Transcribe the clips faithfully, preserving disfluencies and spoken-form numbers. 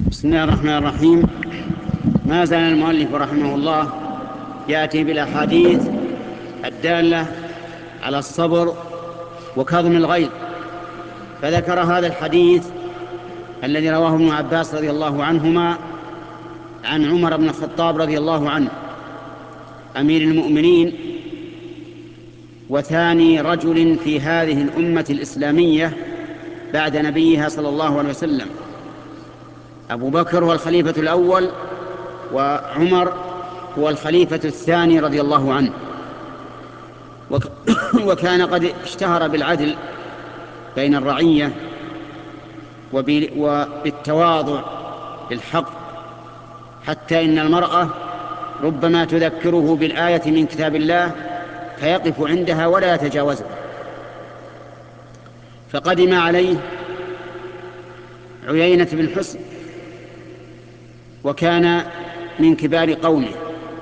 بسم الله الرحمن الرحيم. ما زال المؤلف رحمه الله يأتي بالأحاديث الدالة على الصبر وكظم الغيظ، فذكر هذا الحديث الذي رواه ابن عباس رضي الله عنهما عن عمر بن الخطاب رضي الله عنه أمير المؤمنين وثاني رجل في هذه الأمة الإسلامية بعد نبيها صلى الله عليه وسلم. أبو بكر هو الخليفة الأول، وعمر هو الخليفة الثاني رضي الله عنه. وكان قد اشتهر بالعدل بين الرعية وبالتواضع للحق، حتى إن المرأة ربما تذكره بالآية من كتاب الله فيقف عندها ولا يتجاوزها. فقدم عليه عيينة بن حصن، وكان من كبار قومه،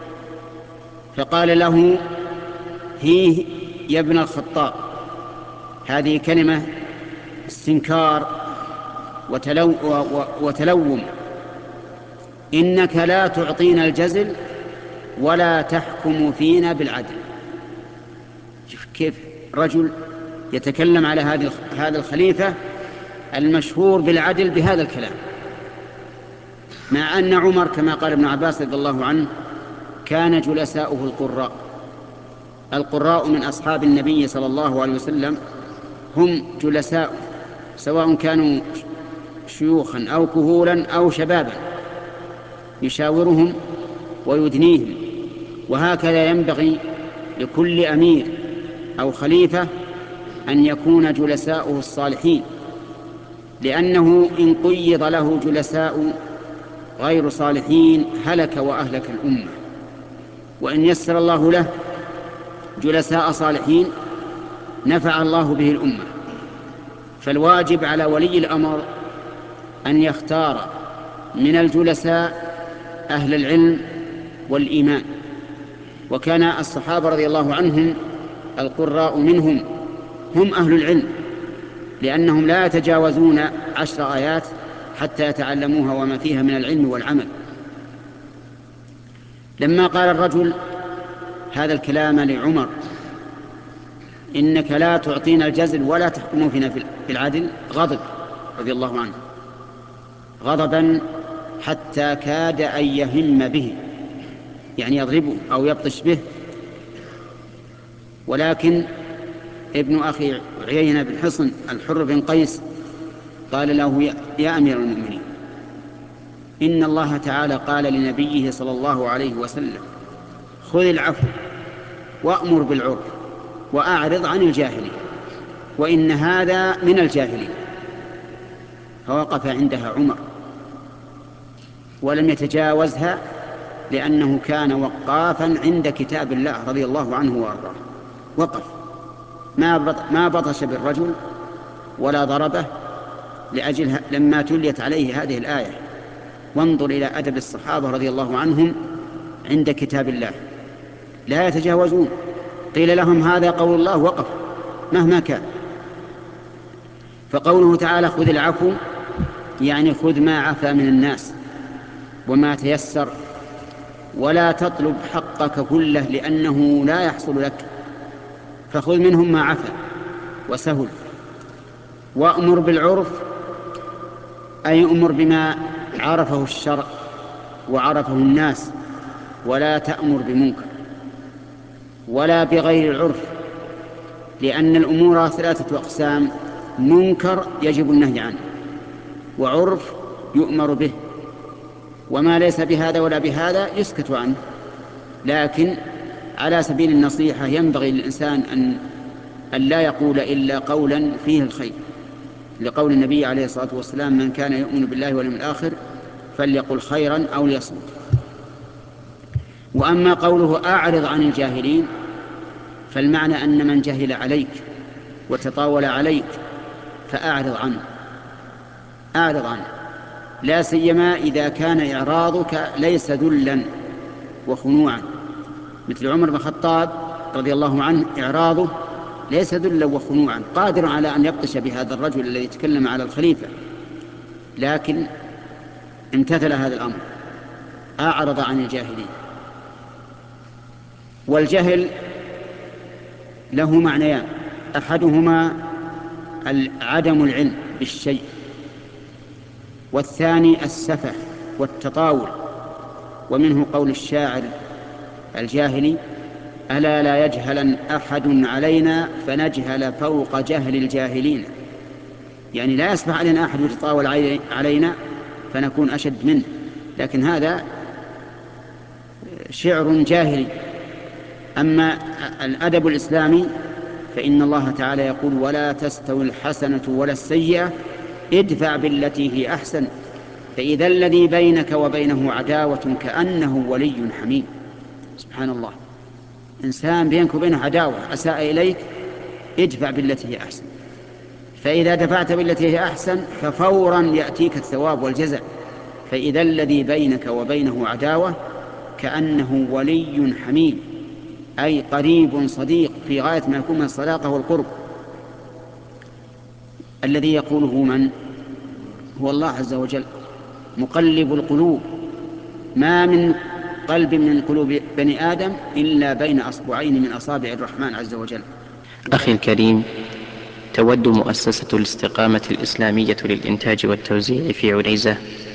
فقال له: هي يا ابن الخطاب. هذه كلمة استنكار وتلو وتلوم. إنك لا تعطينا الجزل ولا تحكم فينا بالعدل. كيف رجل يتكلم على هذا الخليفة المشهور بالعدل بهذا الكلام، مع أن عمر كما قال ابن عباس رضي الله عنه كان جلساؤه القراء. القراء من أصحاب النبي صلى الله عليه وسلم هم جلساء، سواء كانوا شيوخا أو كهولا أو شبابا، يشاورهم ويدنيهم. وهكذا ينبغي لكل أمير أو خليفة أن يكون جلساؤه الصالحين، لأنه إن قيض له جلساء غير صالحين هلك وأهلك الأمة. وإن يسر الله له جلساء صالحين نفع الله به الأمة. فالواجب على ولي الأمر أن يختار من الجلساء أهل العلم والإيمان. وكان الصحابة رضي الله عنهم القراء منهم هم أهل العلم، لأنهم لا يتجاوزون عشر آيات حتى يتعلموها وما فيها من العلم والعمل. لما قال الرجل هذا الكلام لعمر: إنك لا تعطينا الجزل ولا تحكم فينا بالعدل، غضب رضي الله عنه غضبا حتى كاد أن يهم به، يعني يضربه أو يبطش به. ولكن ابن أخي عيينة بن حصن الحر بن قيس قال له: يا أمير المؤمنين، إن الله تعالى قال لنبيه صلى الله عليه وسلم: خذ العفو وأمر بالعرف وأعرض عن الجاهلين، وإن هذا من الجاهلين. فوقف عندها عمر ولم يتجاوزها، لأنه كان وقافا عند كتاب الله رضي الله عنه وأرضاه. وقف، ما بطش بالرجل ولا ضربه لأجل لما تليت عليه هذه الآية. وانظر إلى أدب الصحابة رضي الله عنهم عند كتاب الله، لا يتجاوزون. قيل لهم هذا قول الله، وقف مهما كان. فقوله تعالى: خذ العفو، يعني خذ ما عفا من الناس وما تيسر، ولا تطلب حقك كله لأنه لا يحصل لك، فخذ منهم ما عفا وسهل. وأمر بالعرف، أي أمر بما عرفه الشرع وعرفه الناس، ولا تأمر بمنكر ولا بغير العرف، لأن الأمور ثلاثة أقسام: منكر يجب النهي عنه، وعرف يؤمر به، وما ليس بهذا ولا بهذا يسكت عنه. لكن على سبيل النصيحة ينبغي للإنسان أن أن لا يقول إلا قولا فيه الخير، لقول النبي عليه الصلاة والسلام: من كان يؤمن بالله واليوم الآخر فليقل خيرا أو ليصمت. وأما قوله أعرض عن الجاهلين، فالمعنى أن من جهل عليك وتطاول عليك فأعرض عنه، أعرض عنه، لا سيما إذا كان إعراضك ليس ذلا وخنوعا، مثل عمر بن الخطاب رضي الله عنه إعراضه ليس ذلا وخنوعا، قادر على أن يبطش بهذا الرجل الذي يتكلم على الخليفة، لكن امتثل هذا الأمر، أعرض عن الجاهلين. والجهل له معنيان: أحدهما عدم العلم بالشيء، والثاني السفه والتطاول. ومنه قول الشاعر الجاهلي: ألا لا يجهلن أحد علينا فنجهل فوق جهل الجاهلين. يعني لا يسمح علينا أحد يتطاول علينا فنكون أشد منه، لكن هذا شعر جاهلي. أما الأدب الإسلامي فإن الله تعالى يقول: ولا تستوي الحسنة ولا السيئة ادفع بالتي هي أحسن فإذا الذي بينك وبينه عداوة كأنه ولي حميم. سبحان الله، إنسان بينك وبينه عداوة، أساء إليك، ادفع بالتي هي أحسن، فإذا دفعت بالتي هي أحسن ففورا يأتيك الثواب والجزاء. فإذا الذي بينك وبينه عداوة كأنه ولي حميم، أي قريب صديق في غاية ما يكون من الصداقة والقرب. الذي يقوله من هو الله عز وجل مقلب القلوب، ما من قلب من قلوب بني آدم إلا بين أصبعين من أصابع الرحمن عز وجل. أخي الكريم، تود مؤسسة الاستقامة الإسلامية للإنتاج والتوزيع في عنيزة